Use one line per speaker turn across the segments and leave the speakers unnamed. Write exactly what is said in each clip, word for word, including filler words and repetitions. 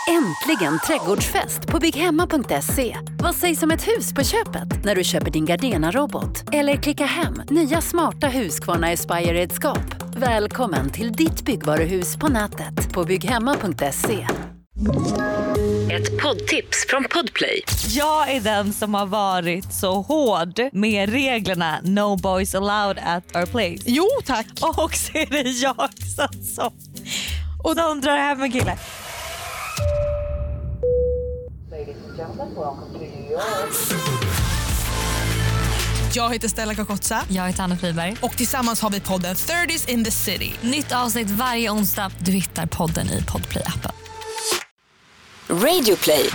Äntligen trädgårdsfest på bygghemma punkt se. Vad sägs om ett hus på köpet när du köper din Gardena-robot? Eller klicka hem nya smarta Husqvarna Aspire-redskap. Välkommen till ditt byggvaruhus på nätet på bygghemma punkt se. Ett poddtips från Podplay.
Jag är den som har varit så hård med reglerna No boys allowed at our place.
Jo, tack.
Och så är det jag som, som, och de drar hem en kille.
Jag heter Stella Kakotsa.
Jag heter Anna Friberg.
Och tillsammans har vi podden thirties in the city.
Nytt avsnitt varje onsdag. Du hittar podden i Podplay-appen.
Radioplay.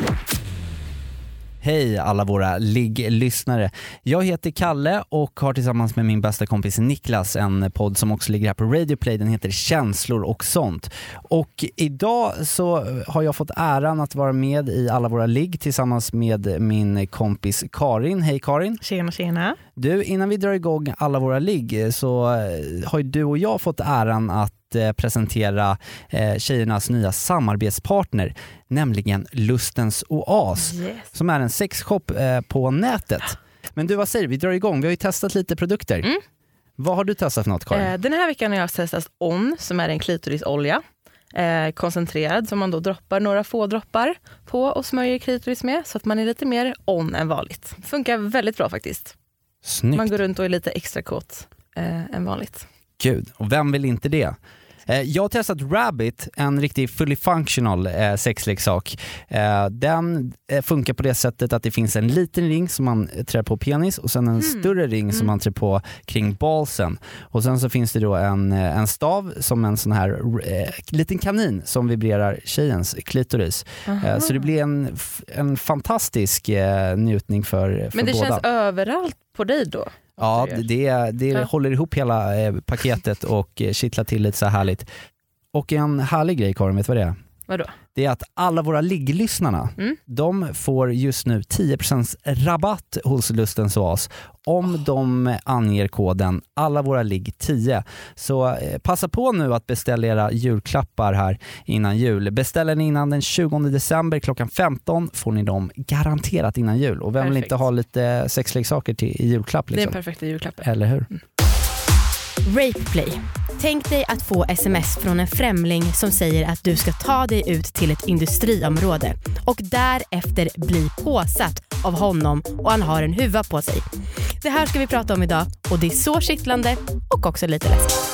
Hej alla våra ligg-lyssnare. Jag heter Kalle och har tillsammans med min bästa kompis Niklas en podd som också ligger här på Radioplay. Den heter Känslor och sånt. Och idag så har jag fått äran att vara med i alla våra ligg tillsammans med min kompis Karin. Hej Karin.
Tjena, tjena.
Du, innan vi drar igång alla våra ligg så har ju du och jag fått äran att presentera eh, tjejernas nya samarbetspartner, nämligen Lustens Oas,
Yes.
som är en sexshop eh, på nätet. Men du, vad säger vi? drar igång. Vi har ju testat lite produkter.
Mm.
Vad har du testat för något, Karin?
Eh, den här veckan har jag testat On, som är en klitorisolja. Eh, koncentrerad, som man då droppar några få droppar på och smörjer klitoris med, så att man är lite mer on än vanligt. Funkar väldigt bra faktiskt.
Snyggt.
Man går runt och är lite extra kåt eh, än vanligt.
Gud, och vem vill inte det? Jag har testat Rabbit, en riktigt fully functional eh, sexleksak. Eh, den eh, funkar på det sättet att det finns en liten ring som man trär på penis och sen en mm. större ring mm. som man trär på kring balsen. Och sen så finns det då en, en stav som en sån här eh, liten kanin som vibrerar tjejens klitoris. Eh, så det blir en, en fantastisk eh, njutning för, för
Men det
båda.
känns överallt på dig då?
Ja, det, det
ja.
håller ihop hela eh, paketet och eh, kittlar till lite så här härligt. Och en härlig grej, Karin, vet du vad det är?
Vadå?
Det är att alla våra ligglyssnarna, mm. de får just nu tio procent rabatt hos Lustens Oas om oh. de anger koden alla våra ligg tio. Så eh, passa på nu att beställa era julklappar här innan jul. Beställer ni innan den tjugonde december klockan femton får ni dem garanterat innan jul. Och vem
Perfekt.
vill inte ha lite sexleksaker till i julklapp? Liksom?
Det är en perfekt julklapp.
Eller hur?
Mm.
Rapeplay. Tänk dig att få sms från en främling som säger att du ska ta dig ut till ett industriområde och därefter bli påsatt av honom och han har en huva på sig. Det här ska vi prata om idag och det är så kittlande och också lite läskigt.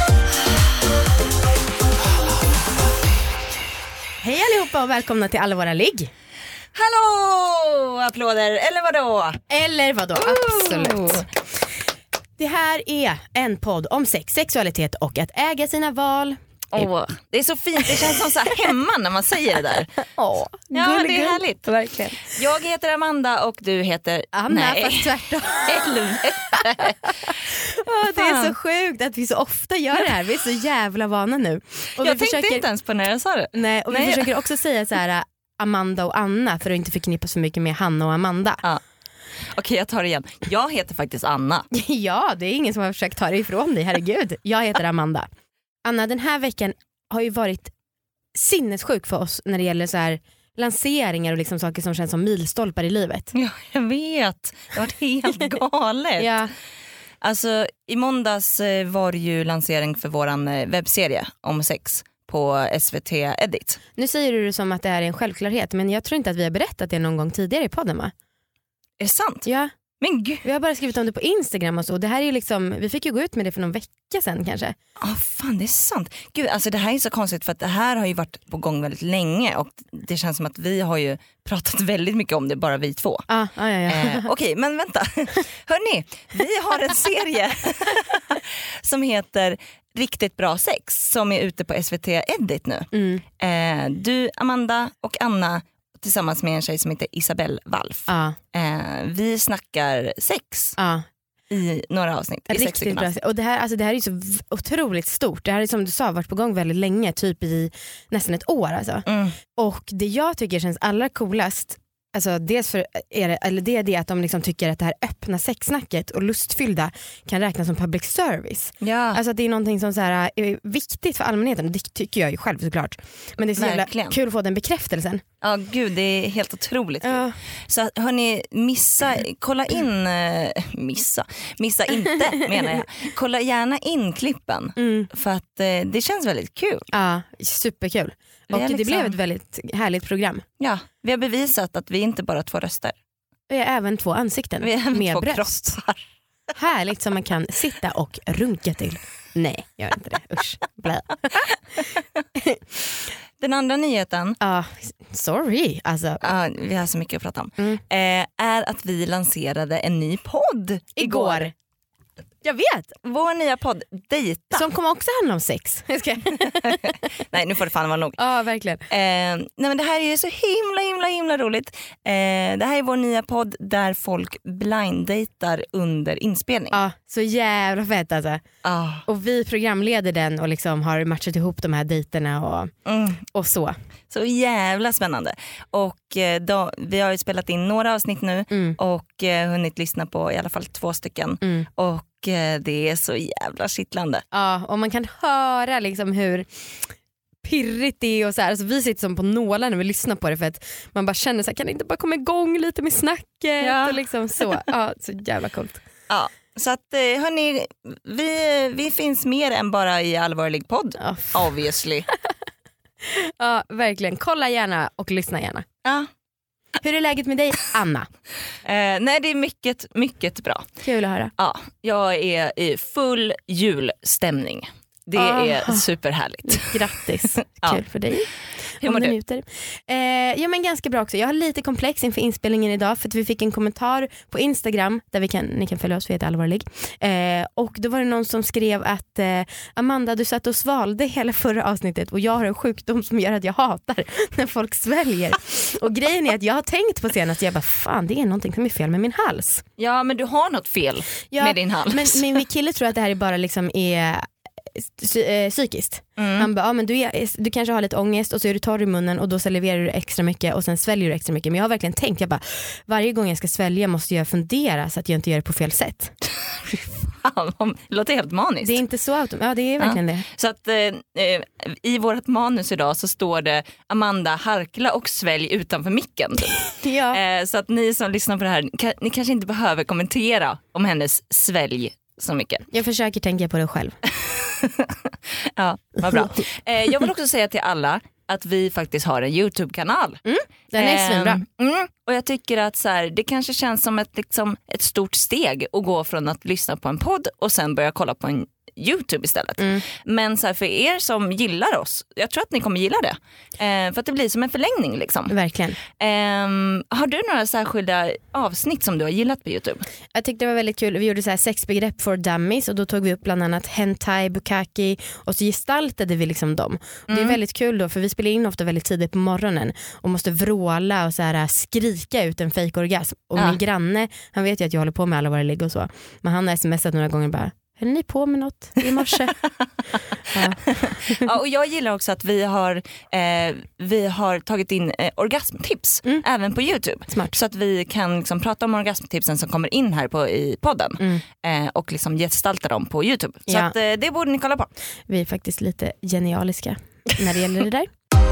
Hej allihopa och välkomna till alla våra ligg.
Hallå! Applåder, eller vadå?
Eller vadå, absolut. Det här är en podd om sex, sexualitet och att äga sina val.
Åh, det är så fint, det känns som så här hemma när man säger det där.
Åh,
ja,
gullig,
det är härligt.
Verkligen.
Jag heter Amanda och du heter
Anna,
nej.
fast tvärtom.
Helvete.
Åh, det är så sjukt att vi så ofta gör det här. Vi är så jävla vana nu. Och
jag
vi
tänkte
försöker...
inte ens på när jag sa det.
Nej, och vi
nej.
försöker också säga så här Amanda och Anna för att inte förknippa så mycket med Hanna och Amanda.
Ja. Okej, jag tar det igen. Jag heter faktiskt Anna.
Ja, det är ingen som har försökt ta det ifrån dig, herregud. Jag heter Amanda. Anna, den här veckan har ju varit sinnessjuk för oss när det gäller så här lanseringar och liksom saker som känns som milstolpar i livet.
Ja, jag vet. Det har varit helt galet.
Ja.
Alltså, i måndags var det ju lansering för våran webbserie om sex på S V T Edit.
Nu säger du det som att det är en självklarhet, men jag tror inte att vi har berättat det någon gång tidigare i podden, va?
Är det sant?
Ja.
Men gud.
Vi har bara skrivit om det på Instagram och så. Det här är ju liksom, vi fick ju gå ut med det för någon vecka sedan kanske.
Ja, oh, fan, det är sant. Gud, alltså det här är så konstigt för att det här har ju varit på gång väldigt länge och det känns som att vi har ju pratat väldigt mycket om det, bara vi två.
Ah, ah, ja, ja.
Eh, Okej, okay, men vänta. Hörrni, vi har en serie som heter Riktigt bra sex som är ute på S V T Edit nu.
Mm.
Eh, du, Amanda och Anna tillsammans med en tjej som heter Isabelle Walf.
Ah.
Eh, vi snackar sex
Ah.
i några avsnitt. I sex
Riktigt bra. Och det här, alltså det här är ju så v- otroligt stort. Det här är som du sa varit på gång väldigt länge, typ i nästan ett år alltså.
Mm.
Och det jag tycker känns allra coolast Alltså dels för är det, eller det är det att de liksom tycker att det här öppna sexsnacket och lustfyllda kan räknas som public service.
Ja.
Alltså att det är någonting som så här är viktigt för allmänheten, och det tycker jag ju själv såklart. Men det är så jävla
Verkligen.
kul att få den bekräftelsen.
Ja gud, det är helt otroligt.
Ja.
Så hörni, missa, kolla in, eh, missa, missa inte menar jag. Kolla gärna in klippen
Mm.
för att eh, det känns väldigt kul.
Ja, superkul.
Vi
Och
är
det
liksom-
blev ett väldigt härligt program.
Ja, vi har bevisat att vi inte bara har två röster.
Vi har även två ansikten
Vi har
med
två
bröst.
kroppar.
Härligt som man kan sitta och runka till. Nej, gör inte det. Usch. Blä.
Den andra nyheten,
Ja, sorry. Alltså,
ja, vi har så mycket att prata om,
Mm.
eh, är att vi lanserade en ny podd igår.
igår. Jag vet.
Vår nya podd, Dejta.
Som kommer också handla om sex. Jag ska...
Nej, nu får det fan vara nog.
Ja, verkligen.
Eh, nej men det här är ju så himla himla himla roligt. Eh, det här är vår nya podd där folk blinddejtar under inspelning.
Ja, så jävla fett alltså.
Ah,
Och vi programleder den och liksom har matchat ihop de här dejterna och,
mm,
och så.
så jävla spännande. Och eh, då, vi har ju spelat in några avsnitt nu
Mm.
och eh, hunnit lyssna på i alla fall två stycken.
Mm.
Och eh, det är så jävla kittlande.
Ja, och man kan höra liksom hur pirrigt det är och så här. Alltså vi sitter som på nålar när vi lyssnar på det, för att man bara känner så här, kan det inte bara komma igång lite med snacket
Ja.
och liksom så. Ja, så jävla coolt.
Ja, så att eh, hörni, vi, vi finns mer än bara i allvarlig podd.
Ja, f-
Obviously.
ja, verkligen. Kolla gärna och lyssna gärna.
Ja.
Hur är läget med dig, Anna?
Eh, nej, det är mycket, mycket bra.
Kul att höra.
Ja, jag är i full julstämning. Det
Ah.
är superhärligt.
Grattis,
Ja.
kul för dig.
Hur
Om
mår
du
du?
njuter. Eh, ja men ganska bra också. Jag har lite komplex inför inspelningen idag, för att vi fick en kommentar på Instagram där vi kan, ni kan följa oss, vi heter Allvarlig. Eh, och då var det någon som skrev att eh, Amanda, du satt och svalde hela förra avsnittet och jag har en sjukdom som gör att jag hatar när folk sväljer. Och grejen är att jag har tänkt på senast, jag bara fan, det är någonting som är fel med min hals.
Ja, men du har något fel
Ja,
med din hals.
Men, men min kille tror att det här är bara liksom är psy- eh, psykiskt.
Mm.
Han bara, ja, men du, är, du kanske har lite ångest och så är du torr i munnen och då serverar du extra mycket och sen sväljer du extra mycket. Men jag har verkligen tänkt, jag bara, varje gång jag ska svälja måste jag fundera så att jag inte gör det på fel sätt.
Fan, det låter helt maniskt.
Det är inte så autom- ja det är verkligen det.
Så att eh, eh, i vårt manus idag så står det Amanda, harkla och svälj utanför micken.
Ja.
eh, så att ni som lyssnar på det här, ka- ni kanske inte behöver kommentera om hennes svälj så mycket.
Jag försöker tänka på det själv.
Ja, vad bra. Eh, jag vill också säga till alla att vi faktiskt har en YouTube-kanal.
Den är
Ehm,
svinbra.
Mm, och jag tycker att så här, det kanske känns som ett, liksom, ett stort steg att gå från att lyssna på en podd och sen börja kolla på en YouTube istället.
Mm.
Men så här, för er som gillar oss, jag tror att ni kommer gilla det. Eh, för att det blir som en förlängning liksom.
Verkligen.
Ehm, har du några särskilda avsnitt som du har gillat på YouTube?
Jag tyckte det var väldigt kul. Vi gjorde så här sexbegrepp for dummies och då tog vi upp bland annat hentai, bukkake och så gestaltade vi liksom dem. Och det är väldigt kul då, för vi spelar in ofta väldigt tidigt på morgonen och måste vråla och så här skrika ut en fejkorgasm. Och
Ja.
min granne, han vet ju att jag håller på med alla våra ligg och så. Men han har smsat några gånger bara, höll ni på med något i morse? Ja.
Ja, och jag gillar också att vi har, eh, vi har tagit in eh, orgasmtips
Mm.
även på YouTube.
Smart.
Så att vi kan liksom prata om orgasmtipsen som kommer in här på, i podden
Mm.
eh, och liksom gestalta dem på YouTube. Så
Ja.
att, eh, det borde ni kolla på.
Vi är faktiskt lite genialiska när det gäller det där.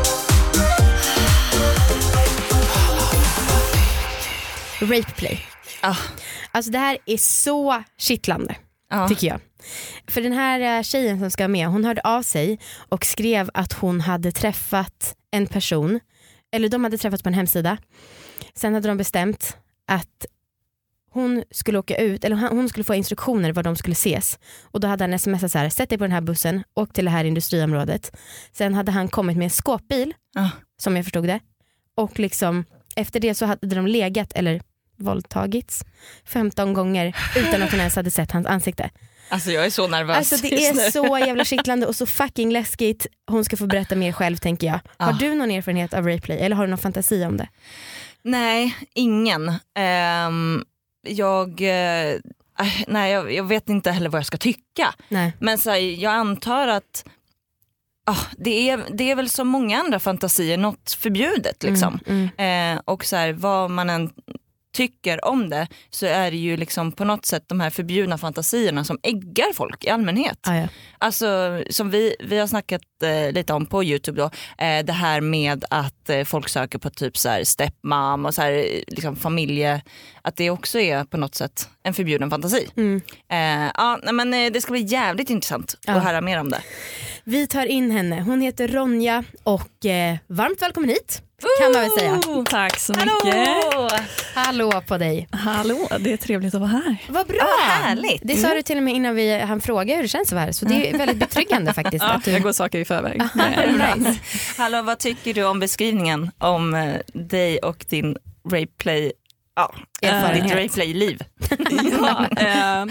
Rapeplay.
Ah.
Alltså det här är så kittlande.
Ja.
Tycker jag. För den här eh, tjejen som ska med, hon hörde av sig och skrev att hon hade träffat en person, eller de hade träffats på en hemsida. Sen hade de bestämt att hon skulle åka ut, eller hon skulle få instruktioner var de skulle ses. Och då hade han smsat så här, sätt dig på den här bussen, åk till det här industriområdet. Sen hade han kommit med en skåpbil,
Ah.
som jag förstod det. Och liksom efter det så hade de legat, eller våldtagits femton gånger utan att hon ens hade sett hans ansikte.
Alltså jag är så nervös.
Alltså det
just
är
nu.
så jävla kittlande och så fucking läskigt. Hon ska få berätta mer själv, tänker jag. Har
Ah.
du någon erfarenhet av rapeplay eller har du någon fantasi om det?
Nej, ingen. Ehm, jag, eh, nej, jag, jag vet inte heller vad jag ska tycka.
Nej.
Men så här, jag antar att Oh, det, är, det är väl som många andra fantasier något förbjudet liksom. Mm, mm. Eh, och så här, vad man än tycker om det, så är det ju liksom på något sätt de här förbjudna fantasierna som äggar folk i allmänhet.
Ah, ja.
Alltså som vi, vi har snackat eh, lite om på YouTube då, eh, det här med att eh, folk söker på typ så här stepmom och så här liksom familje, att det också är på något sätt en förbjuden fantasi. Mm. Eh, ja, men eh, det ska bli jävligt intressant ja. att höra mer om det.
Vi tar in henne. Hon heter Ronja och eh, varmt välkommen hit. Kan man väl säga.
Tack så
Hallå!
mycket.
Hallå på dig.
Hallå, det är trevligt att vara här.
Vad bra.
Ah, härligt.
Det sa mm. du till och med innan vi han frågade hur det känns att vara här. Så det är väldigt betryggande faktiskt.
Ja,
att du...
jag går saker i förväg.
Nice.
Hallå, vad tycker du om beskrivningen om eh, dig och din rapeplay? Ja, ditt rapeplay-liv.
ja, eh,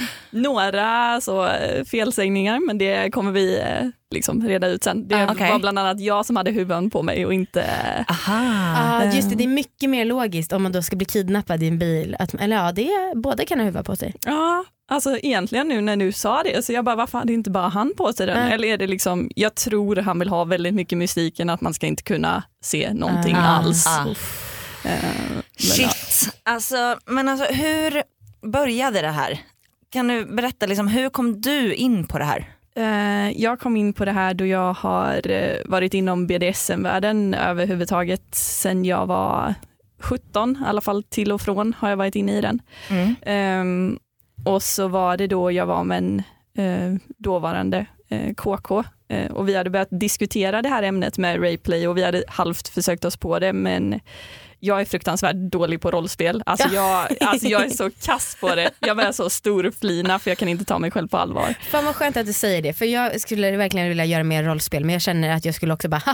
några så felsägningar, men det kommer vi eh, liksom reda ut sen. Det
ah, okay.
var bland annat jag som hade huvudet på mig och inte...
Aha.
Ah, just det, det är mycket mer logiskt om man då ska bli kidnappad i en bil. Att, eller ja, det är, båda kan ha huvudet på sig.
Ja, alltså egentligen nu när du sa det, så jag bara, varför hade inte bara han på sig den? Mm. Eller är det liksom, jag tror han vill ha väldigt mycket mystiken, att man ska inte kunna se någonting
ah.
alls.
Ah.
Uh,
Shit, ja. alltså, men alltså hur började det här? Kan du berätta, liksom, hur kom du in på det här?
Uh, jag kom in på det här då jag har uh, varit inom B D S M-världen överhuvudtaget sen jag var sjutton, i alla fall till och från har jag varit inne i den. Mm. Um, och så var det då jag var med en uh, dåvarande uh, K K uh, och vi hade börjat diskutera det här ämnet med rapeplay och vi hade halvt försökt oss på det, men jag är fruktansvärt dålig på rollspel. Alltså jag, alltså jag är så kass på det. Jag börjar så storflina för jag kan inte ta mig själv på allvar.
Fan vad skönt att du säger det. För jag skulle verkligen vilja göra mer rollspel. Men jag känner att jag skulle också bara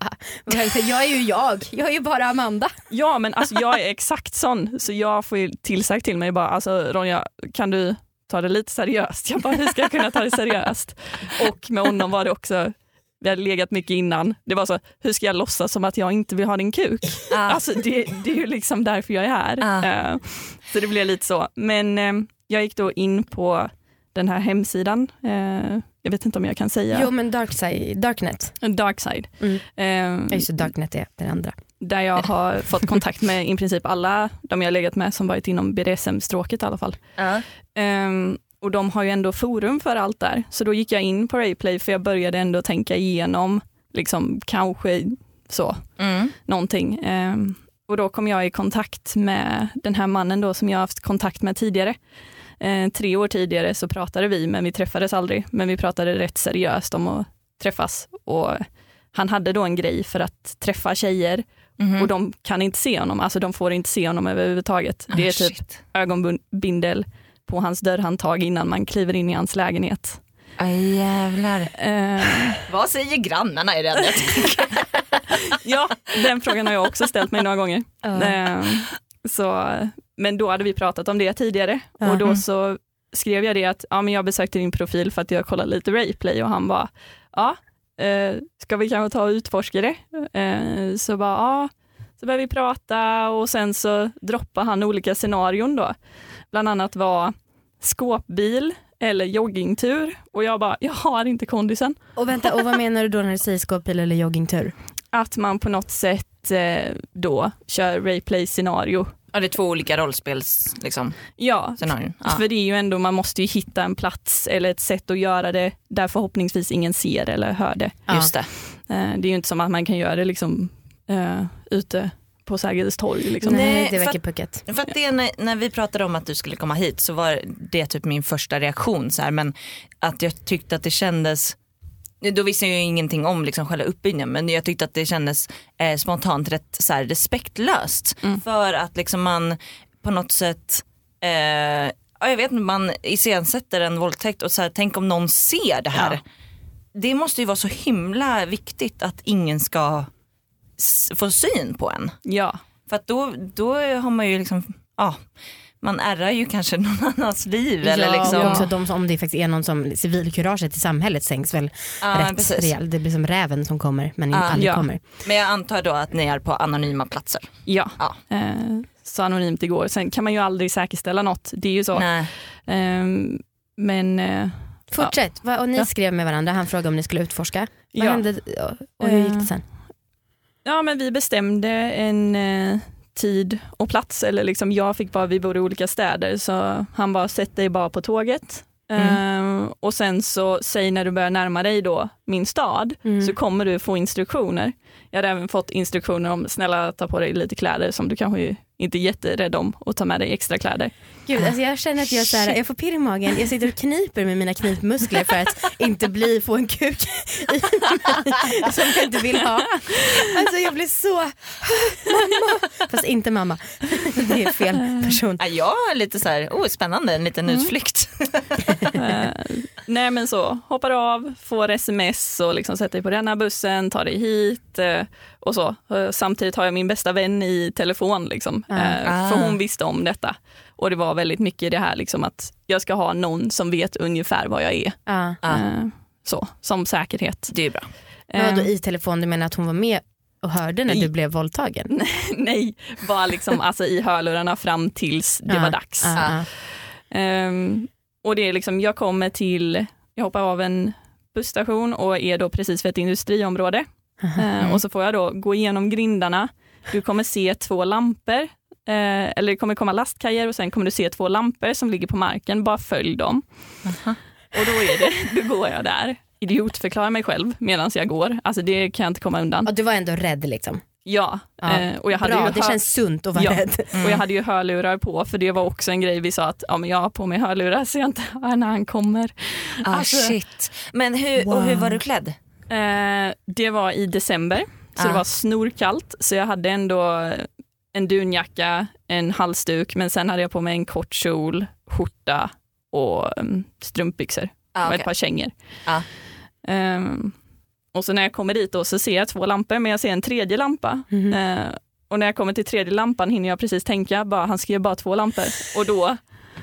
jag är ju jag. Jag är ju bara Amanda.
Ja, men alltså jag är exakt sån. Så jag får ju tillsagt till mig bara, alltså Ronja, kan du ta det lite seriöst? Jag bara, hur ska jag kunna ta det seriöst? Och med honom var det också, vi hade legat mycket innan. Det var så, hur ska jag låtsas som att jag inte vill ha din kuk? Ah. Alltså det, det är ju liksom därför jag är här. Ah. Uh, så det blev lite så. Men uh, jag gick då in på den här hemsidan. Uh, jag vet inte om jag kan säga.
Jo, men Darkside, Darknet.
Darkside.
Mm. Uh, just det, Darknet är den andra.
Där jag har fått kontakt med i princip alla de jag har legat med som varit inom B D S M-stråket i alla fall. Uh. Um, Och de har ju ändå forum för allt där. Så då gick jag in på Rapeplay för jag började ändå tänka igenom liksom kanske så mm. någonting. Um, och då kom jag i kontakt med den här mannen då som jag haft kontakt med tidigare. Uh, tre år tidigare så pratade vi, men vi träffades aldrig. Men vi pratade rätt seriöst om att träffas. Och han hade då en grej för att träffa tjejer. Mm-hmm. Och de kan inte se honom. Alltså de får inte se honom överhuvudtaget. Det är oh, typ shit. ögonbindel på hans dörrhandtag innan man kliver in i hans lägenhet.
Aj jävlar. Uh, Vad säger grannarna i det?
Ja, den frågan har jag också ställt mig några gånger. Uh. Uh, så, men då hade vi pratat om det tidigare. Uh-huh. Och då så skrev jag det att ja, men jag besökte din profil för att jag kollade lite Rapeplay. Och han bara, ja, uh, ska vi kanske ta och utforska det? Uh, så bara, ja. Så började vi prata och sen så droppade han olika scenarion då. Bland annat var skåpbil eller joggingtur. Och jag bara, jag har inte kondisen.
Och vänta, och vad menar du då när du säger skåpbil eller joggingtur?
Att man på något sätt eh, då kör Rapeplay-scenario.
Ja, det är två olika rollspels liksom.
Ja,
scenarion. Ja,
för det är ju ändå, man måste ju hitta en plats eller ett sätt att göra det där förhoppningsvis ingen ser eller hör det.
Ja. Just det.
Eh, det är ju inte som att man kan göra det liksom uh, ute på Sergels torg liksom.
Nej, det verkar pucket.
För att det, när, när vi pratade om att du skulle komma hit så var det typ min första reaktion så här, men att jag tyckte att det kändes, då visste jag ju ingenting om liksom själva uppbyggnaden, men jag tyckte att det kändes eh, spontant rätt så här, respektlöst mm. för att liksom man på något sätt eh, ja, jag vet inte, man iscensätter en våldtäkt och så här, tänk om någon ser det här. Ja. Det måste ju vara så himla viktigt att ingen ska få syn på en.
Ja.
För att då, då har man ju liksom, ja, man ärrar ju kanske någon annans liv.
Ja,
eller liksom.
Också de, om det faktiskt är någon som civilkuraget i samhället sänks väl
ja,
rätt rejält. Det blir som räven som kommer, men
ja,
aldrig
ja.
kommer.
Men jag antar då att ni är på anonyma platser.
Ja, ja. Eh, så anonymt igår. Sen kan man ju aldrig säkerställa något. Det är ju så.
Nej.
Eh, men... Eh,
Fortsätt, ja. Och ni ja. skrev med varandra, han frågade om ni skulle utforska. Vad ja. hände och hur gick det sen?
Ja, men vi bestämde en eh, tid och plats, eller liksom jag fick bara, vi bor i olika städer, så han bara, sätt dig bara på tåget. Mm. Uh, och sen så, säg när du börjar närma dig då min stad, mm. så kommer du få instruktioner. Jag hade även fått instruktioner om, snälla ta på dig lite kläder som du kanske inte är jätterädd om, och ta med dig extra kläder.
Gud, alltså jag känner att jag, så här, jag får pirr i magen. Jag sitter och kniper med mina knipmuskler för att inte bli, få en kuk i mig som jag inte vill ha. Alltså jag blir så mamma. Fast inte mamma. Det är fel person.
Ja, jag är lite så här, oh, spännande, en liten mm. utflykt.
uh, nej men så, hoppar av, får sms och liksom sätter dig på den här bussen, tar dig hit uh, och så. Uh, samtidigt har jag min bästa vän i telefon liksom. Uh, för hon visste om detta. Och det var väldigt mycket det här liksom, att jag ska ha någon som vet ungefär vad jag är.
Uh.
Uh, så, som säkerhet.
Det är bra.
Uh, då i telefon, du menar att hon var med och hörde när du blev våldtagen?
Nej, bara liksom alltså, i hörlurarna fram tills det uh. var dags.
Uh.
Um, och det är liksom, jag kommer till, jag hoppar av en busstation och är då precis vid ett industriområde. Uh, och så får jag då gå igenom grindarna. Du kommer se två lampor. Eh, eller det kommer komma lastkajer och sen kommer du se två lampor som ligger på marken. Bara följ dem. Uh-huh. Och då är det, då går jag där. Idiotförklarar mig själv medan jag går. Alltså det kan jag inte komma undan.
Och du var ändå rädd liksom?
Ja.
ja.
Eh, och jag hade
Bra,
ju
det
hör...
känns sunt att vara
ja.
rädd.
Mm. Och jag hade ju hörlurar på, för det var också en grej vi sa att ja, men jag har på mig hörlurar så jag inte hör när han kommer.
Ah, alltså... shit. Men hur, wow. och hur var du klädd?
Eh, det var i december. Så ah. det var snorkallt. Så jag hade ändå en dunjacka, en halsduk, men sen hade jag på mig en kort kjol, skjorta och um, strumpbyxor ah, och okay. ett par kängor. Ah. Um, och så när jag kommer dit då så ser jag två lampor, men jag ser en tredje lampa. Mm-hmm. Uh, och när jag kommer till tredje lampan hinner jag precis tänka, bara, han skrev bara två lampor. Och då...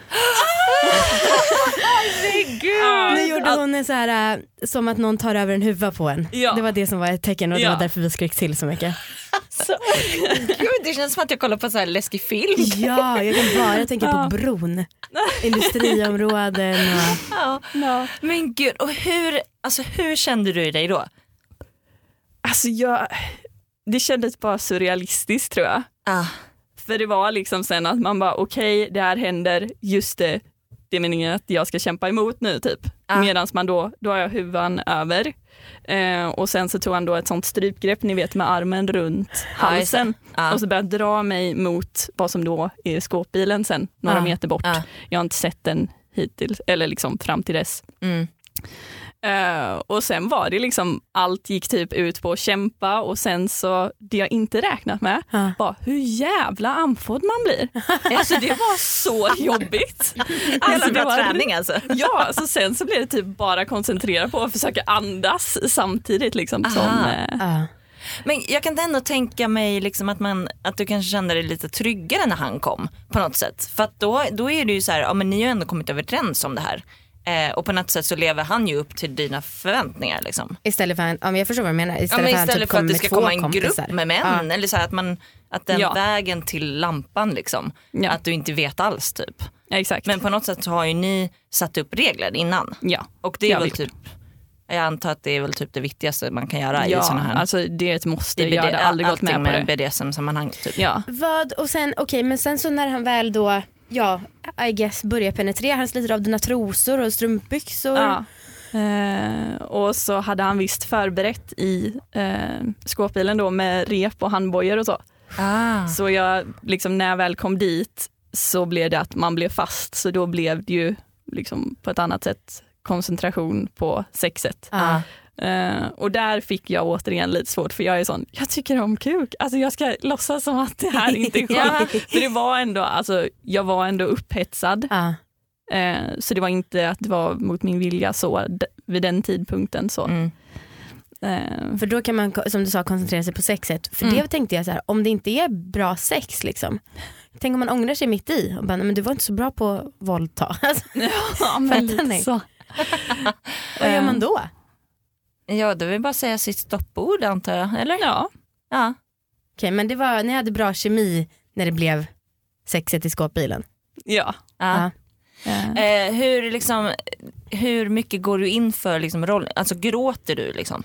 Ah, nu gjorde hon en så här, uh, som att någon tar över en huva på en. Ja. Det var det som var ett tecken och det ja. var därför vi skrek till så mycket.
Alltså, gud, det känns som att jag kollar på så här läskig film.
Ja, jag kan bara tänka ja. på bron. Industriområden och...
ja. Ja. Men gud, och hur, alltså, hur kände du dig då?
Alltså jag, det kändes bara surrealistiskt tror jag.
Ah.
För det var liksom sen att man bara okej, okay, det här händer, just det. Det är meningen att jag ska kämpa emot nu typ. Ah. Medans man då, då har jag huvan över. Eh, och sen så tog han då ett sånt strypgrepp, ni vet, med armen runt halsen. Ah. Och så började dra mig mot vad som då är skåpbilen sen, några ah. meter bort. Ah. Jag har inte sett den hittills, eller liksom fram till dess.
Mm.
Uh, och sen var det liksom, allt gick typ ut på att kämpa, och sen så, det jag inte räknat med uh. var hur jävla andfådd man blir. Alltså det var så jobbigt.
Alltså det var träning alltså.
Ja, alltså sen så blev det typ bara koncentrera på att försöka andas samtidigt liksom. Som, uh. Uh.
Men jag kan ändå tänka mig liksom att, man, att du kanske kände dig lite tryggare när han kom på något sätt. För att då, då är det ju så här, ja men ni har ju ändå kommit överens om det här. Eh, och på något sätt så lever han ju upp till dina förväntningar liksom.
Istället för, en, ja, jag förstår vad du menar. Istället,
ja, men istället
för, typ
för att det ska komma en
kompisar.
grupp med män. Ja. Eller så här att, man, att den ja. vägen till lampan liksom. Ja. Att du inte vet alls typ.
Ja, exakt.
Men på något sätt så har ju ni satt upp regler innan.
Ja.
Och det är ja, väl typ, jag antar att det är väl typ det viktigaste man kan göra
ja,
i sådana här.
Alltså det är ett måste. Jag hade aldrig gått med på
med
det.
B D S M-sammanhang typ.
Ja.
Vad, och sen, okej, okay, men sen så när han väl då, ja, I guess börjar penetrera, han sliter av dina trosor och strumpbyxor.
Ja. Eh, och så hade han visst förberett i eh, skåpbilen då med rep och handbojor och så.
Ah.
Så jag, liksom när jag väl kom dit så blev det att man blev fast, så då blev det ju liksom på ett annat sätt koncentration på sexet.
Ah.
Uh, och där fick jag återigen lite svårt, för jag är sån, jag tycker om kuk, alltså jag ska låtsas som att det här inte är skönt. ja. För det var ändå, alltså jag var ändå upphetsad.
Uh.
Uh, så det var inte att det var mot min vilja så d- vid den tidpunkten så.
Mm.
Uh. För då kan man, som du sa, koncentrera sig på sexet. För mm. det tänkte jag så här, om det inte är bra sex liksom. Tänk om man ångrar sig mitt i och bara, men du var inte så bra på att våldta. Alltså,
ja, men lite så.
Vad gör man då?
Ja, det vill bara säga sitt stoppord antar jag, eller?
Ja.
Ja.
Okej, men det var, ni hade bra kemi när det blev sexet i skåpbilen?
Ja.
Ja.
ja.
Eh, hur liksom, hur mycket går du in för liksom rollen? Alltså gråter du liksom?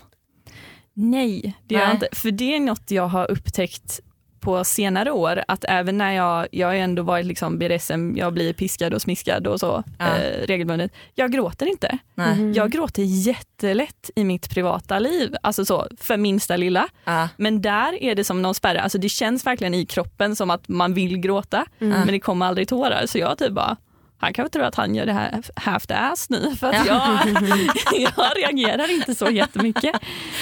Nej, det gör
Nej.
jag inte. För det är något jag har upptäckt på senare år, att även när jag, jag har ändå varit liksom B D S M, jag blir piskad och smiskad och så
Ja.
eh, regelbundet. Jag gråter inte.
Nej.
Mm.
Jag gråter jättelätt i mitt privata liv, alltså så för minsta lilla.
Ja.
Men där är det som någon spärr, alltså det känns verkligen i kroppen som att man vill gråta, men det kommer aldrig tårar. Så jag typ bara, han kan väl tro att han gör det här half-ass nu, för att jag, jag reagerar inte så jättemycket.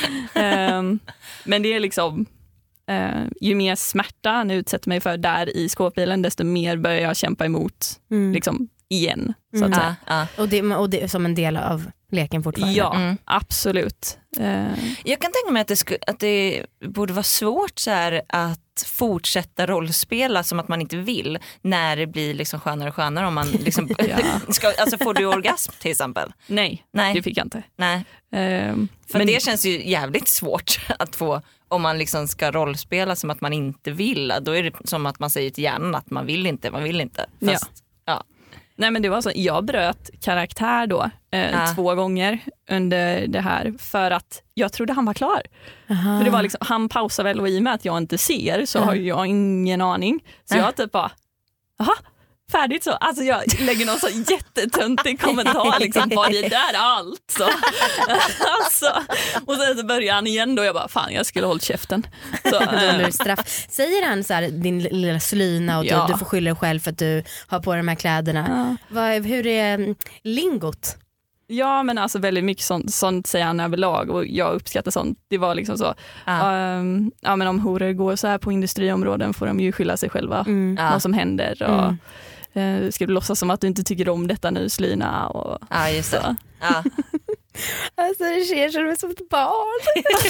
Um, men det är liksom, uh, ju mer smärta han utsätter mig för där i skåpbilen, desto mer börjar jag kämpa emot
Mm.
liksom, igen. Så
Mm.
att säga.
Ja.
Och, det, och det är som en del av leken fortfarande.
Ja,
Mm.
absolut. Uh,
Jag kan tänka mig att det, sku, att det borde vara svårt så här att fortsätta rollspela som att man inte vill när det blir liksom skönare och skönare om man liksom,
Ja.
ska, alltså får du orgasm till exempel?
nej,
Nej.
det fick jag inte.
Nej.
Um,
För
men
det känns ju jävligt svårt att få om man liksom ska rollspela som att man inte vill. Då är det som att man säger till hjärnan att man vill inte, man vill inte. Fast, ja.
Nej, men det var så, jag bröt karaktär då eh,
Ja.
två gånger under det här för att jag trodde han var klar.
Aha.
För det var liksom, han pausar väl, och i och med att jag inte ser så
Ja.
har jag ingen aning. Så
Ja.
jag typ bara, jaha, färdigt så. Alltså jag lägger någon så jättetöntig kommentar liksom, var det där allt? Så. Alltså, och sen så börjar han igen då, jag bara, fan jag skulle hållit käften. Så,
Då blir
eh,
det straff. Säger han så här, din lilla slyna och
Ja.
du, du får skylla dig själv för att du har på de här kläderna.
ja.
Vad, hur är mm, lingot?
Ja, men alltså väldigt mycket sånt, sånt säger han överlag, och jag uppskattar sånt. Det var liksom så,
Ja.
um, ja, men om horor går så här på industriområden får de ju skylla sig själva
Mm.
Ja.
vad som händer. Och, eh, ska du låtsas som att du inte tycker om detta nu, slyna? Och,
Ja, just det.
så.
Ja.
Alltså det ser som som ett barn.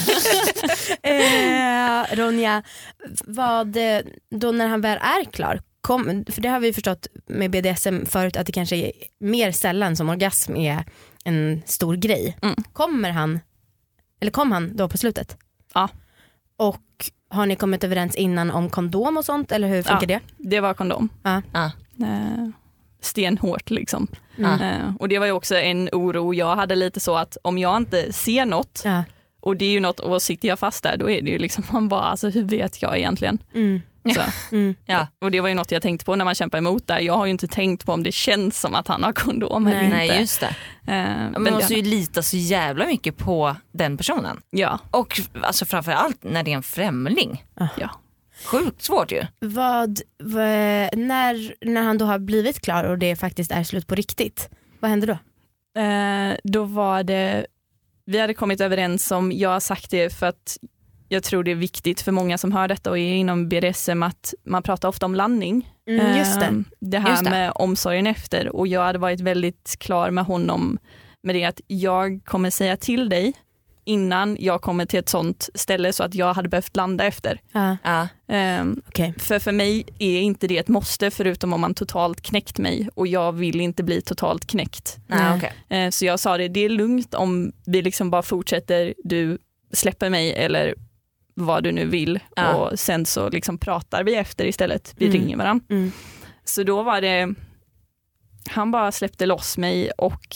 eh, Ronja, vad, eh, då när han väl är klar, kom, för det har vi förstått med B D S M förut att det kanske är mer sällan som orgasm är en stor grej.
Mm.
Kommer han, eller kom han då på slutet?
Ja.
Och har ni kommit överens innan om kondom och sånt, eller hur funkar
Ja.
det?
Det var kondom.
Ja.
Ja.
Eh, stenhårt liksom.
Mm.
Eh, och det var ju också en oro jag hade, lite så att om jag inte ser något,
Ja.
och det är ju något, och sitter jag fast där, då är det ju liksom, man bara, alltså hur vet jag egentligen?
Mm.
Så.
Mm.
Ja.
Och det var ju något jag tänkte på när man kämpar emot där. Jag har ju inte tänkt på om det känns som att han har kondom eller
Nej.
inte.
Nej, just det.
Eh,
Man
men
måste
det,
ju lita så jävla mycket på den personen.
ja,
Och alltså framförallt när det är en främling.
ja.
Sjukt svårt ju.
Vad, vad, när, när han då har blivit klar och det faktiskt är slut på riktigt, vad händer då?
Eh, då var det, vi hade kommit överens om, jag har sagt det för att jag tror det är viktigt för många som hör detta och är inom B D S M, att man pratar ofta om landning.
Mm, just det.
Eh, det här
Just det.
med omsorgen efter, och jag hade varit väldigt klar med honom med det, att jag kommer säga till dig innan jag kommer till ett sånt ställe så att jag hade behövt landa efter.
Ja,
Ja.
Um,
okej.
För för mig är inte det ett måste, förutom om man totalt knäckt mig, och jag vill inte bli totalt knäckt.
Nej,
Nej.
okej.
Eh, så jag sa det, det är lugnt om vi liksom bara fortsätter, du släpper mig eller vad du nu vill,
Ja.
och sen så liksom pratar vi efter istället, vi
Mm.
ringer varandra.
Mm.
Så då var det, han bara släppte loss mig och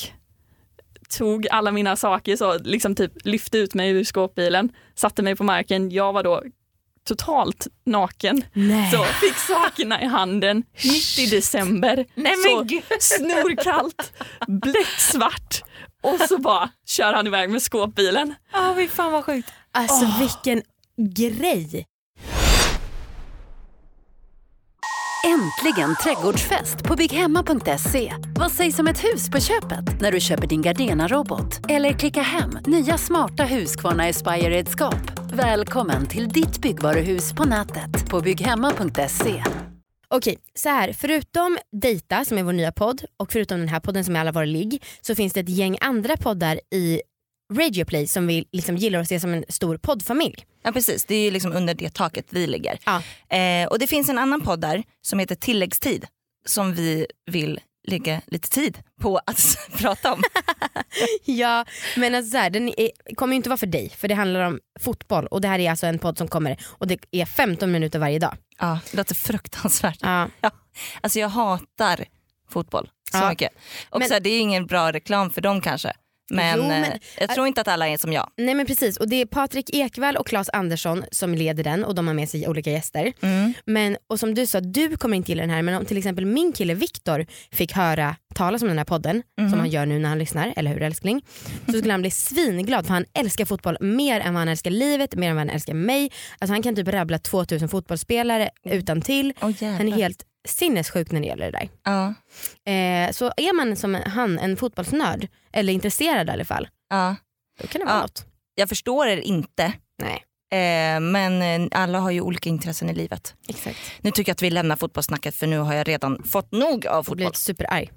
tog alla mina saker, så liksom typ lyfte ut mig ur skåpbilen, satte mig på marken. Jag var då totalt naken,
Nej.
så fick sakerna i handen mitt i december.
Nej,
så
men gud.
snorkallt, bläcksvart, och så bara kör han iväg med skåpbilen.
Ja, oh, fan vad sjukt.
Alltså vilken grej.
Äntligen trädgårdsfest på bygghemma punkt se. Vad sägs om ett hus på köpet när du köper din Gardena-robot? Eller klicka hem nya smarta Husqvarna Aspire-redskap. Välkommen till ditt byggvaruhus på nätet på bygghemma punkt se.
Okej, så här, förutom Dejta som är vår nya podd och förutom den här podden som är Alla våra ligg, så finns det ett gäng andra poddar i Radio Play som vi liksom gillar att se som en stor poddfamilj.
Ja, precis. Det är ju liksom under det taket vi ligger.
Ja.
Eh, och det finns en annan podd där som heter Tilläggstid, som vi vill lägga lite tid på att prata om.
Ja, men alltså så här, den är, kommer ju inte vara för dig, för det handlar om fotboll och det här är alltså en podd som kommer och det är femton minuter varje dag.
Ja, det låter fruktansvärt.
Ja.
Ja. Alltså jag hatar fotboll så
Ja.
mycket. Och
Men-
så här, det är ingen bra reklam för dem kanske. Men,
Jo, men-
eh, jag tror inte att alla är som jag.
Nej men precis, och det är Patrik Ekwall och Claes Andersson som leder den och de har med sig olika gäster.
Mm.
Men, och som du sa, du kommer inte gilla den här, men om till exempel min kille Viktor fick höra talas om den här podden
Mhm.
som han gör nu när han lyssnar, eller hur älskling? Så skulle han bli svinglad för han älskar fotboll mer än vad han älskar livet, mer än vad han älskar mig. Alltså han kan typ rabbla tvåtusen fotbollsspelare utan till.
Oh,
Han är helt sinnessjuk när det gäller det där.
ja.
Eh, så är man som han en fotbollsnörd, eller intresserad i alla fall,
Ja.
då kan det vara
Ja.
något.
Jag förstår er inte.
Nej,
Eh, men eh, alla har ju olika intressen i livet.
exakt.
Nu tycker jag att vi lämnar fotbollssnacket för nu har jag redan fått nog av
Jag
fotboll.
blir superarg.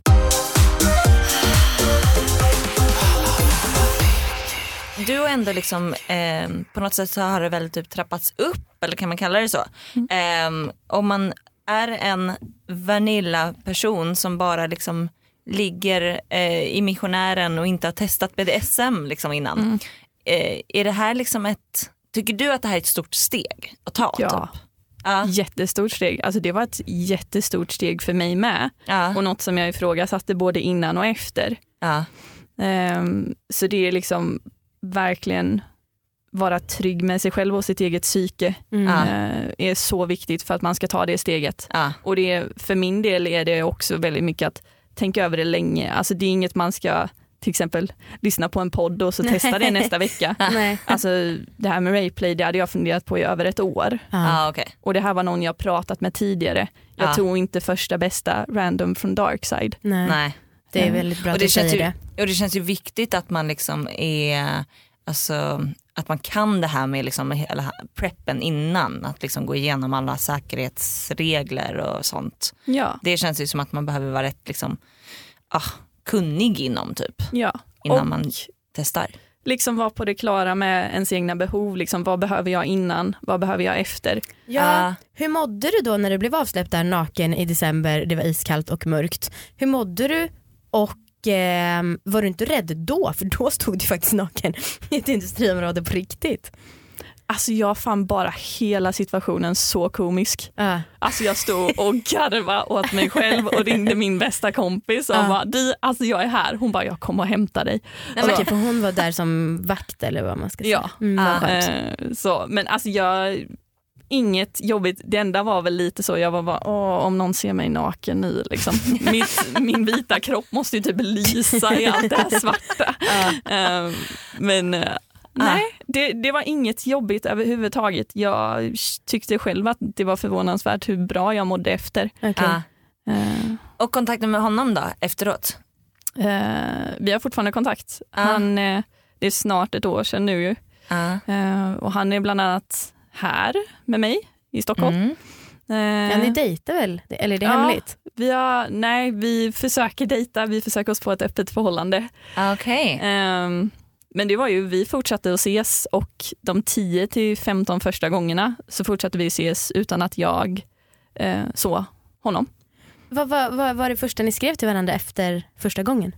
Du har ändå liksom eh, på något sätt så har det väl typ trappats upp, eller kan man kalla det så? Eh, om man är en vanilla-person som bara liksom ligger eh, i missionären och inte har testat B D S M liksom innan.
Mm.
Eh, är det här liksom ett, tycker du att det här är ett stort steg att ta?
Ja.
Typ? Ja.
Jättestort steg. Alltså det var ett jättestort steg för mig med.
Ja.
Och något som jag ifrågasatte både innan och efter.
Ja.
Um, så det är liksom verkligen vara trygg med sig själv och sitt eget psyke
Mm.
Ja.
uh, är så viktigt för att man ska ta det steget.
Ja.
Och det är, för min del är det också väldigt mycket att tänka över det länge. Alltså det är inget man ska till exempel lyssna på en podd och så testa det nästa vecka.
Nej.
Alltså det här med Rayplay, det hade jag funderat på i över ett år.
Ja.
Ja, okej.
Och det här var någon jag pratat med tidigare. Jag
Ja.
tog inte första bästa random från Darkside.
Nej.
Nej.
Det är väldigt bra
Och
att
det,
du
känns
säger
ju,
det.
och det känns ju viktigt att man liksom är, alltså, att man kan det här med liksom hela preppen innan, att liksom gå igenom alla säkerhetsregler och sånt.
Ja,
Det känns ju som att man behöver vara rätt liksom, ah, kunnig inom typ,
ja.
innan
Och
man testar.
liksom vara på det klara med ens egna behov. Liksom, vad behöver jag innan? Vad behöver jag efter?
Ja.
Ja.
Hur mådde du då när du blev avsläppt där naken i december, det var iskallt och mörkt? Hur mådde du och eh, var du inte rädd då? För då stod du faktiskt naken i ett industriområde på riktigt.
Alltså jag fann bara hela situationen så komisk.
Ja.
Alltså jag stod och garvade åt mig själv och ringde min bästa kompis och
Ja.
bara, du, alltså jag är här. Hon bara, jag kommer och hämtar dig.
Nej, men typ, hon var där som vakt eller vad man ska säga.
Ja.
Mm, vad
Ah.
skönt.
Eh, så, men alltså jag, inget jobbigt. Det enda var väl lite så, jag var bara, åh, om någon ser mig naken nu liksom. Mitt, min vita kropp måste ju typ lysa i allt det här svarta. Eh, men eh, nej, det, det var inget jobbigt överhuvudtaget. Jag tyckte själv att det var förvånansvärt hur bra jag mådde efter.
Okej.
Ja.
Eh,
Och kontakten med honom då, efteråt?
eh, vi har fortfarande kontakt.
Ja.
Han, eh, det är snart ett år sedan nu ju.
Ja.
Eh, och han är bland annat här med mig i Stockholm.
Mm.
Eh,
Ja, ni dejtar väl? Eller är det
ja,
hemligt?
Vi har, nej, vi försöker dejta, vi försöker oss på ett öppet förhållande.
Okej.
Ehm, men det var ju, vi fortsatte att ses och de tio till femton första gångerna så fortsatte vi ses utan att jag eh, såg honom.
Vad vad- vad var det första ni skrev till varandra efter första gången?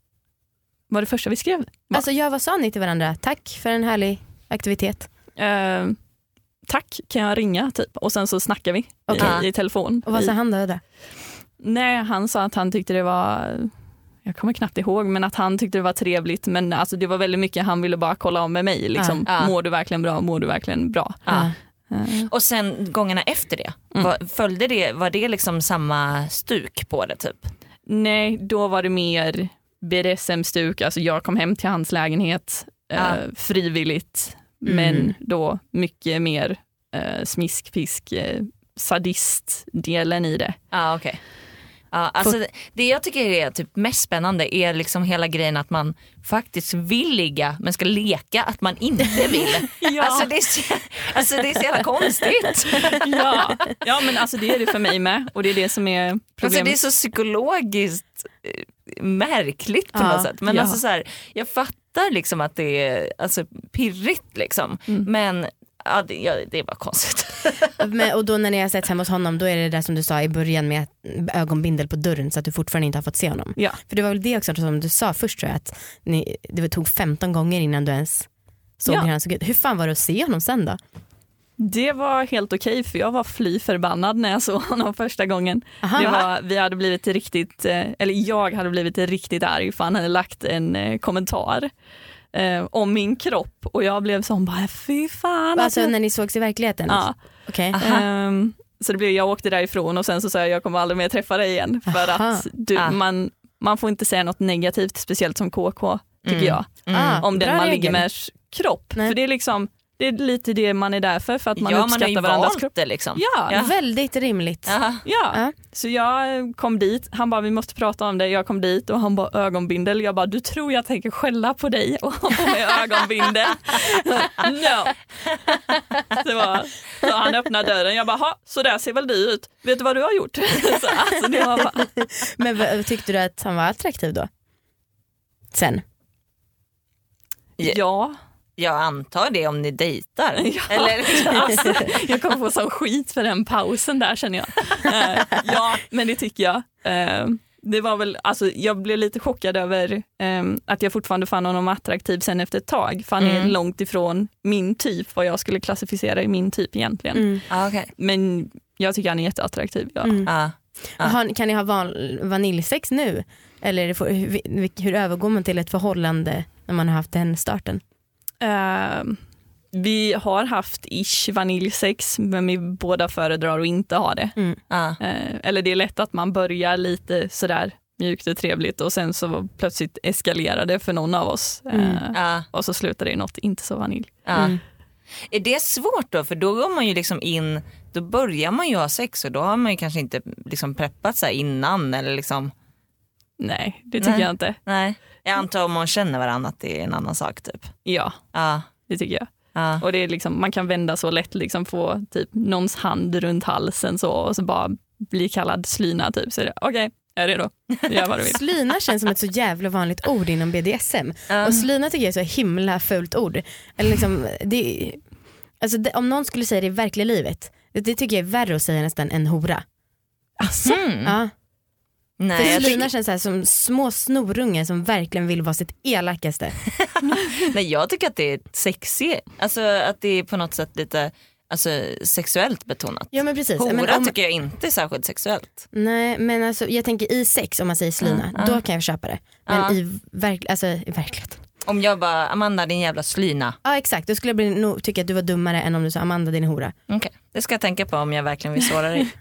Var det första vi skrev? Va?
Alltså ja, vad sa ni till varandra? Tack för en härlig aktivitet.
Ehm, tack, kan jag ringa typ? Och sen så snackar vi
Okej.
i, i telefon.
Och vad sa
I,
han då? då?
nej, han sa att han tyckte det var, jag kommer knappt ihåg, men att han tyckte det var trevligt. Men alltså, det var väldigt mycket, han ville bara kolla om med mig. Liksom.
Ja.
Mår du verkligen bra? Mår du verkligen bra?
Ja.
Eh,
Och sen gångerna efter det,
Mm.
var, följde det, var det liksom samma stuk på det typ?
nej, då var det mer B D S M-stuk. Alltså jag kom hem till hans lägenhet eh,
Ja.
frivilligt.
Mm.
Men då mycket mer eh, smisk, fisk, eh, sadist-delen i det.
Ja, okej. Ja, alltså det, det jag tycker är typ mest spännande är liksom hela grejen att man faktiskt vill ligga men ska leka att man inte vill.
Ja.
Alltså, det är så, alltså det är så jävla konstigt.
ja. ja, men alltså det är det för mig med. Och det är det som är
Alltså
problemet.
det är så psykologiskt eh, märkligt på
Ja,
något sätt. Men
ja.
alltså så här, jag fattar liksom att det är alltså pirrigt liksom.
Mm.
Men ja, det, ja, det är bara konstigt.
Men, och då när ni har sett hemma hos honom, då är det där som du sa i början med ögonbindel på dörren så att du fortfarande inte har fått se honom.
Ja.
För det var väl det också som du sa först, tror jag, att ni, det tog femton gånger innan du ens såg
Ja.
hur han såg ut. Hur fan var det att se honom sen då?
Det var helt okej för jag var fly förbannad när jag såg honom första gången. Det var, vi hade blivit riktigt, eller jag hade blivit riktigt arg för han hade lagt en eh, kommentar eh, om min kropp och jag blev sån bara fy fan.
Alltså när ni sågs i verkligheten?
Ja.
Okej.
Okay. Um, så det blev, jag åkte därifrån och sen så sa jag jag kommer aldrig mer träffa dig igen för Aha. att du, ah. man, man får inte säga något negativt, speciellt som K K tycker mm. jag. Mm. Om den man ligger med kropp. Nej. För det är liksom det är lite det man är där för, för att man ja, uppskattar man varandras kropp.
Det liksom.
Ja.
ja, väldigt rimligt.
Ja. Ja, så jag kom dit, han bara vi måste prata om det, jag kom dit och han bara ögonbindel, jag bara du tror jag tänker skälla på dig och han bara med ögonbindel. No. Det var, så han öppnade dörren, jag bara så där ser väl du ut, vet du vad du har gjort? Så, alltså, det var bara...
Men tyckte du att han var attraktiv då? Sen?
Ja.
Jag antar det om ni dejtar.
Ja.
Eller,
alltså, jag kommer få sån skit för den pausen där känner jag. Uh, ja, men det tycker jag. Uh, det var väl, alltså, jag blev lite chockad över um, att jag fortfarande fann honom attraktiv sen efter ett tag. För han mm. är långt ifrån min typ, vad jag skulle klassificera i min typ egentligen.
Mm.
Ah, okay.
Men jag tycker han är jätteattraktiv. Ja.
Mm.
Ah. Ah.
Har, kan ni ha van, vaniljsex nu? Eller får, hur, hur övergår man till ett förhållande när man har haft den starten?
Uh, vi har haft ish vaniljsex, men vi båda föredrar att inte ha det.
Mm.
Uh. Uh, eller det är lätt att man börjar lite sådär mjukt och trevligt och sen så plötsligt eskalerar det för någon av oss. Uh,
mm. uh.
Och så slutar det i något inte så vanilj.
Uh. Mm. Är det svårt då? För då går man ju liksom in, då börjar man ju ha sex och då har man ju kanske inte liksom preppat sig innan eller liksom...
Nej, det tycker
Nej.
jag inte.
Nej. Jag antar om man känner varandra att det är en annan sak typ.
Ja,
ja.
det tycker jag.
Ja.
Och det är liksom, man kan vända så lätt, liksom få typ någons hand runt halsen så, och så bara bli kallad slyna typ. Så okej, okay, jag är redo. Gör vad du vill.
Slyna känns som ett så jävla vanligt ord inom B D S M. Mm. Och slyna tycker jag är så himla fult ord. Eller liksom, det, alltså det, om någon skulle säga det i verkliga livet, det, det tycker jag är värre att säga nästan en hora.
Asså?
Mm.
Ja.
Nej,
för slyna
tycker...
känns så här som små snorungar som verkligen vill vara sitt elakaste.
Nej, jag tycker att det är sexigt. Alltså att det är på något sätt lite alltså, sexuellt betonat.
Ja men precis.
Hora
men om...
tycker jag inte är särskilt sexuellt.
Nej men alltså jag tänker i sex om man säger slyna,
mm,
då
mm.
kan jag köpa det. Men
mm.
i, verk... alltså, i verkligheten.
Om jag bara, Amanda din jävla slyna.
Ja exakt, då skulle jag bli, no, tycka att du var dummare än om du sa Amanda din hora.
Okej, okay. Det ska jag tänka på om jag verkligen vill såra dig.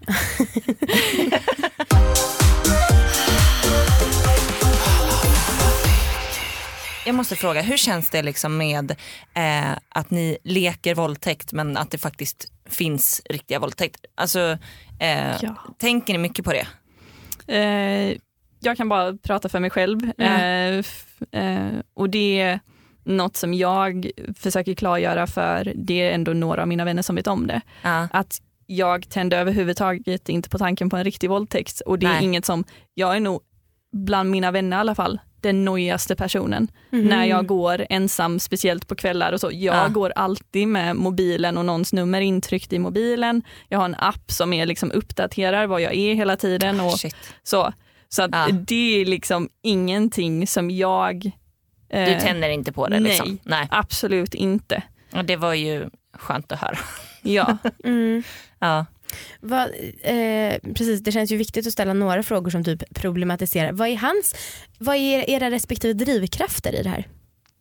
Jag måste fråga, hur känns det liksom med eh, att ni leker våldtäkt men att det faktiskt finns riktiga våldtäkter? Alltså, eh, ja. Tänker ni mycket på det?
Eh, jag kan bara prata för mig själv. Mm. Eh, f- eh, och det är något som jag försöker klargöra, för det är ändå några av mina vänner som vet om det.
Uh.
Att jag tänder överhuvudtaget inte på tanken på en riktig våldtäkt. Och det är
Nej.
inget som, jag är nog bland mina vänner i alla fall den nojigaste personen.
Mm.
När jag går ensam, speciellt på kvällar och så. Jag
Ah.
går alltid med mobilen och någons nummer intryckt i mobilen. Jag har en app som är liksom uppdaterar vad jag är hela tiden. Och
Shit.
så så att
Ah.
det är liksom ingenting som jag... Eh,
Du tänder inte på det
nej,
liksom? Nej,
absolut inte.
och det var ju skönt att höra.
Ja.
Mm.
Ja.
Vad, eh, precis, det känns ju viktigt att ställa några frågor som typ problematiserar. Vad är hans, vad är era respektive drivkrafter i det här?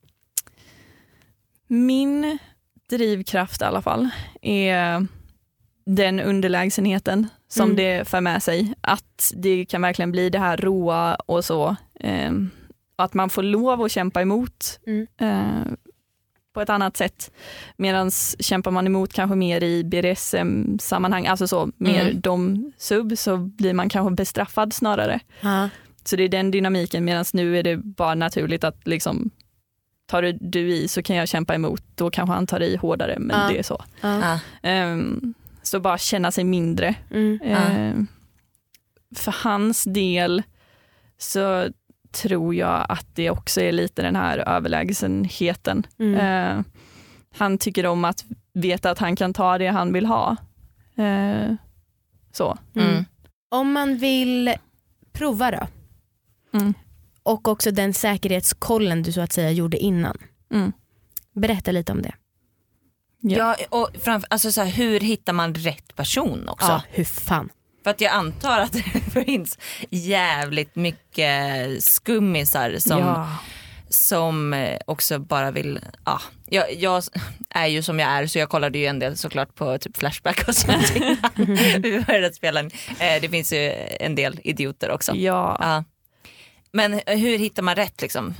Min drivkraft i alla fall är den underlägsenheten som
Mm.
det för med sig. Att det kan verkligen bli det här råa och så. Eh, att man får lov att kämpa emot
Mm.
eh, på ett annat sätt. Medan kämpar man emot kanske mer i B D S M-sammanhang, alltså så mer
Mm.
dom sub, så blir man kanske bestraffad snarare.
Ja.
Så det är den dynamiken, medan nu är det bara naturligt att liksom tar du, du i så kan jag kämpa emot, då kanske han tar i hårdare, men
Ja.
det är så.
Ja.
Um, så bara känna sig mindre.
Mm.
Um, för hans del så tror jag att det också är lite den här överlägsenheten.
Mm.
Uh, han tycker om att veta att han kan ta det han vill ha. Uh, så.
Mm. Om man vill prova då,
Mm.
och också den säkerhetskollen du så att säga gjorde innan.
Mm.
Berätta lite om det.
Ja, och framför, alltså så här, hur hittar man rätt person också?
Ja, hur fan.
För att jag antar att det finns jävligt mycket skummisar som,
Ja.
som också bara vill... Ja, jag, jag är ju som jag är, så jag kollade ju en del såklart på typ Flashback och sånt. Vi började spela. Eh, det finns ju en del idioter också.
Ja.
Ja. Men hur hittar man rätt liksom?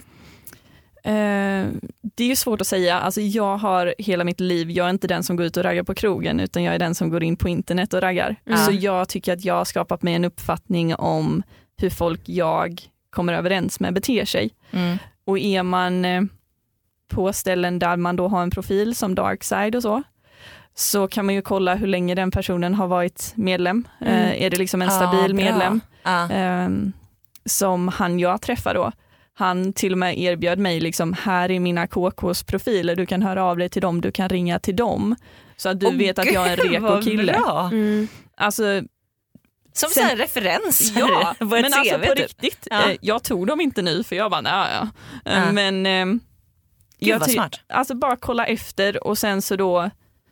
Eh, det är ju svårt att säga. Alltså, jag har hela mitt liv, jag är inte den som går ut och raggar på krogen, utan jag är den som går in på internet och raggar.
Mm.
Så jag tycker att jag har skapat mig en uppfattning om hur folk jag kommer överens med beter sig.
Mm.
Och är man eh, på ställen där man då har en profil som Darkside och så, så kan man ju kolla hur länge den personen har varit medlem.
Mm.
Eh, är det liksom en stabil
Ja, bra.
medlem?
Ja.
Eh, som han jag träffar då. Han till och med erbjöd mig liksom, här är mina K K:s profiler, du kan höra av dig till dem, du kan ringa till dem. Så att du
Åh,
vet att jag är en
gud,
reko
vad
kille.
bra.
Mm.
Alltså,
Som
Sen-
så här referens.
ja,
på ett
men alltså
C V,
på
typ.
riktigt.
Ja.
Eh, jag tog dem inte nu för jag bara, nej, ja. Eh,
Ja.
Men eh,
Gud
jag
vad
ty-
smart.
alltså bara kolla efter och sen så då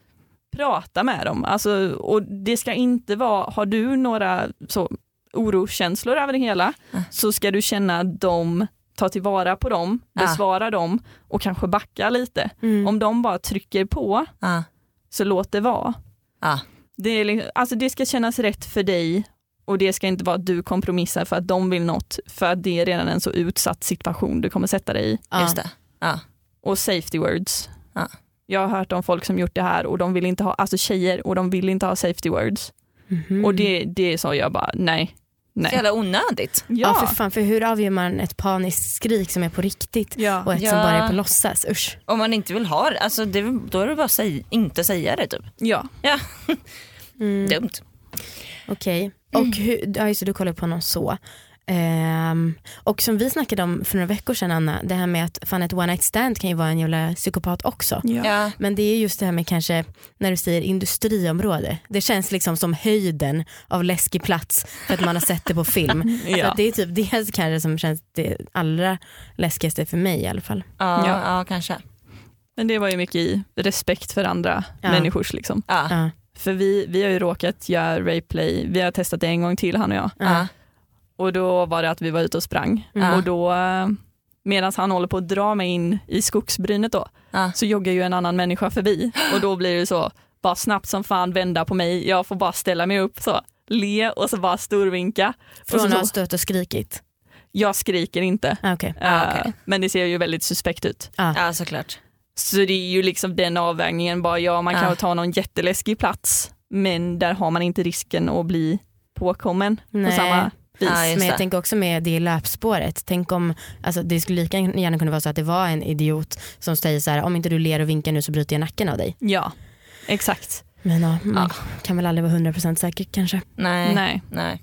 prata med dem. Alltså, och det ska inte vara, har du några så orokänslor över det hela,
Mm.
så ska du känna att de tar tillvara på dem,
Ja.
besvara dem och kanske backa lite.
Mm.
Om de bara trycker på,
Ja.
så låt det vara.
Ja.
Det, är, liksom- alltså det ska kännas rätt för dig och det ska inte vara att du kompromissar för att de vill något, för att det är redan en så utsatt situation du kommer sätta dig i.
Ja.
Just det. Ja.
Och safety words.
Ja.
Jag har hört om folk som gjort det här och de vill inte ha, alltså tjejer, och de vill inte ha safety words.
Mhm.
Och det, det är så jag bara, nej.
Så
nej.
jävla onödigt.
Ja, för fan, för hur avgör man ett paniskt skrik som är på riktigt
Ja.
och ett
Ja.
som bara är på låtsas? Usch.
Om man inte vill ha det, alltså det, då är det bara att säga, inte säga det typ.
Ja.
Ja.
Mm.
Dumt.
Okej, och hur, ja, just det, du kollar på någon så. Ehm, och som vi snackade om för några veckor sedan, Anna, det här med att fan, ett one night stand kan ju vara en jävla psykopat också.
Ja.
Ja.
Men det är just det här med kanske när du säger industriområde. Det känns liksom som höjden av läskig plats för att man har sett det på film. Så
Ja.
att det är typ det kanske som känns det allra läskigaste för mig i alla fall.
Ja,
Ja.
ja, kanske.
Men det var ju mycket i respekt för andra
Ja.
människors liksom.
Ja.
Ja.
För vi, vi har ju råkat göra rapeplay, vi har testat det en gång till, han och jag.
Ja.
Och då var det att vi var ute och sprang.
Mm.
Och då, medan han håller på att dra mig in i skogsbrynet då,
Ja.
så joggar ju en annan människa förbi. Och då blir det så, bara snabbt som fan vända på mig. Jag får bara ställa mig upp så, le och så bara storvinka. Och
Från
så,
att ha
så,
stött och skrikit.
jag skriker inte.
Ah, okej.
Ah,
Eh,
okej.
Men det ser ju väldigt suspekt ut.
Ah.
Ja, såklart.
Så det är ju liksom den avvägningen. Bara, ja, man kan
Ja.
ta någon jätteläskig plats, men där har man inte risken att bli påkommen
Nej.
på samma vis.
Ja, just
Men jag
det.
tänker också med det löpspåret. Tänk om, alltså det skulle lika gärna kunna vara så att det var en idiot som säger så här: om inte du ler och vinkar nu så bryter jag nacken av dig.
Ja, exakt.
Men ja, man kan väl aldrig vara hundra procent säker kanske.
Nej.
Nej.
Nej.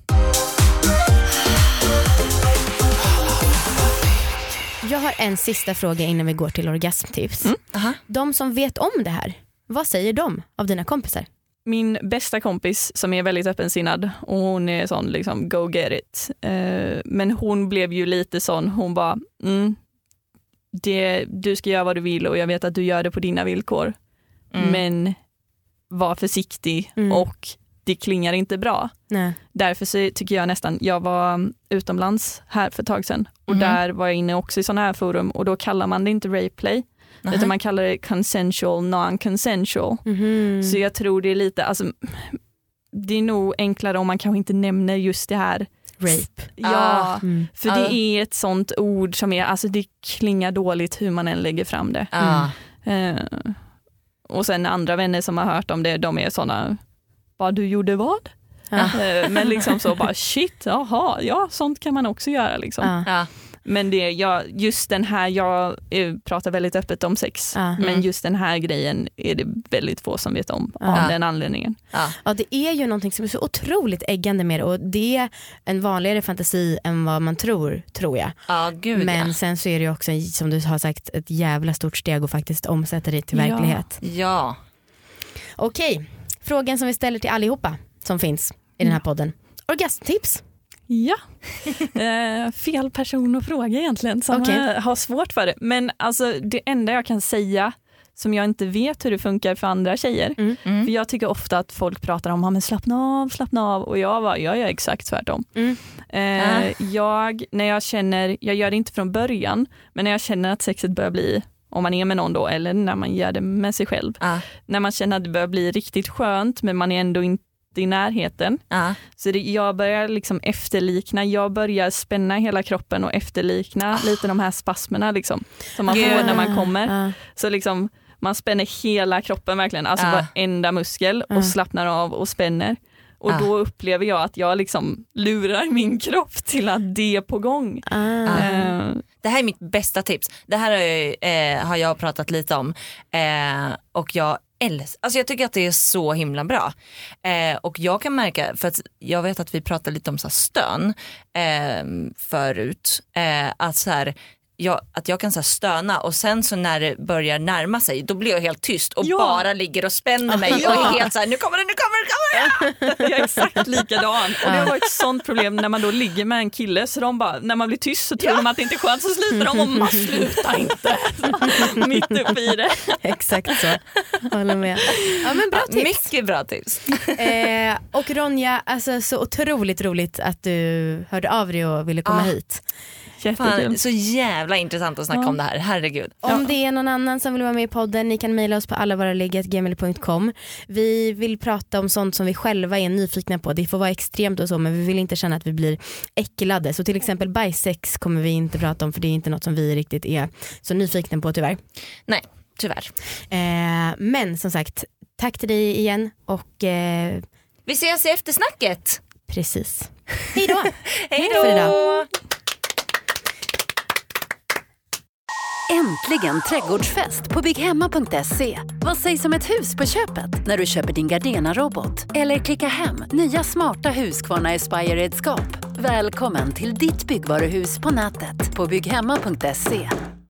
Jag har en sista fråga innan vi går till orgasmtips.
Mm.
Aha.
De som vet om det här, vad säger de av dina kompisar?
Min bästa kompis som är väldigt öppensinnad och hon är sån liksom go get it. Eh, men hon blev ju lite sån, hon bara mm, det, du ska göra vad du vill och jag vet att du gör det på dina villkor.
Mm.
Men var försiktig
Mm.
och det klingar inte bra.
Nej.
Därför så tycker jag nästan, jag var utomlands här för ett tag sedan och
Mhm.
där var jag inne också i sådana här forum och då kallar man det inte rape play
Aha.
utan man kallar det consensual non-consensual.
Mhm.
Så jag tror det är lite, alltså, det är nog enklare om man kanske inte nämner just det här.
Rape.
Ja,
Mm.
för
Ja.
det är ett sånt ord som är, alltså det klingar dåligt hur man än lägger fram det.
Ja.
Eh, och sen andra vänner som har hört om det, de är såna, bara du gjorde vad?
Ja.
Eh, men liksom så bara shit, jaha, ja sånt kan man också göra liksom.
Ja.
Ja.
Men det, jag, just den här, jag eh, pratar väldigt öppet om sex,
Ja.
men
Mm.
just den här grejen är det väldigt få som vet om
Ja.
av den anledningen.
Ja.
Ja, det är ju någonting som är så otroligt äggande med det och det är en vanligare fantasi än vad man tror, tror jag.
Ja, gud
Men
ja.
sen så är det ju också, som du har sagt, ett jävla stort steg att faktiskt omsätta det till
Ja.
verklighet.
Ja.
Okej, frågan som vi ställer till allihopa som finns i den här podden. Orgasmtips.
Ja, eh, fel person att fråga egentligen som
Okej.
eh, har svårt för det. Men alltså det enda jag kan säga som jag inte vet hur det funkar för andra tjejer.
Mm.
Mm.
För jag tycker ofta att folk pratar om, men slappna av, slappna av. Och jag var, jag gör exakt tvärtom.
Mm.
Eh,
Ah.
Jag, när jag känner, jag gör det inte från början, men när jag känner att sexet börjar bli, om man är med någon då, eller när man gör det med sig själv.
Ah.
När man känner att det börjar bli riktigt skönt, men man är ändå inte i närheten.
Ah.
Så det, jag börjar liksom efterlikna, jag börjar spänna hela kroppen och efterlikna
Ah.
lite de här spasmerna liksom, som man
Gud.
får när man kommer.
Ah.
Så liksom, man spänner hela kroppen verkligen, alltså
Ah.
varenda muskel och
Ah.
slappnar av och spänner. Och
Ah.
då upplever jag att jag liksom lurar min kropp till att det är på gång.
Ah.
Eh,
Det här är mitt bästa tips. Det här har jag, eh, har jag pratat lite om. Eh, och jag älskar, alltså jag tycker att det är så himla bra. Eh, och jag kan märka, för att jag vet att vi pratade lite om så här stön eh, förut. Eh, att så här, jag, att jag kan så här stöna och sen så när det börjar närma sig då blir jag helt tyst och
Ja.
bara ligger och spänner mig
Ja.
och är helt så här, nu kommer det, nu kommer det, nu kommer det.
jag är exakt likadan. Och det har varit ett sånt problem när man då ligger med en kille, så de bara, när man blir tyst så tror de att det inte är skönt, så slutar de och man slutar inte. Mitt uppe i det.
Exakt så. Håller med. Ja, men bra tips.
Mycket bra tips.
Eh, och Ronja, alltså, så otroligt roligt att du hörde av dig och ville komma
Ah.
hit.
Jättekul.
Fan, så jävla intressant att snacka
Ja.
om det här, herregud.
Om det är någon annan som vill vara med i podden, ni kan mejla oss på allavaraligg at gmail punkt com. Vi vill prata om sånt som vi själva är nyfikna på. Det får vara extremt och så, men vi vill inte känna att vi blir äcklade. Så till exempel bajsex kommer vi inte prata om, för det är inte något som vi riktigt är så nyfikna på, tyvärr.
Nej, tyvärr.
Eh, men som sagt, tack till dig igen och eh,
Vi ses i eftersnacket.
precis. Hej då!
Hej
för idag.
då!
Äntligen trädgårdsfest på bygghemma punkt se. Vad sägs om ett hus på köpet när du köper din Gardena-robot? Eller klicka hem nya smarta Husqvarna Aspire-redskap. Välkommen till ditt byggvaruhus på nätet på bygghemma punkt se.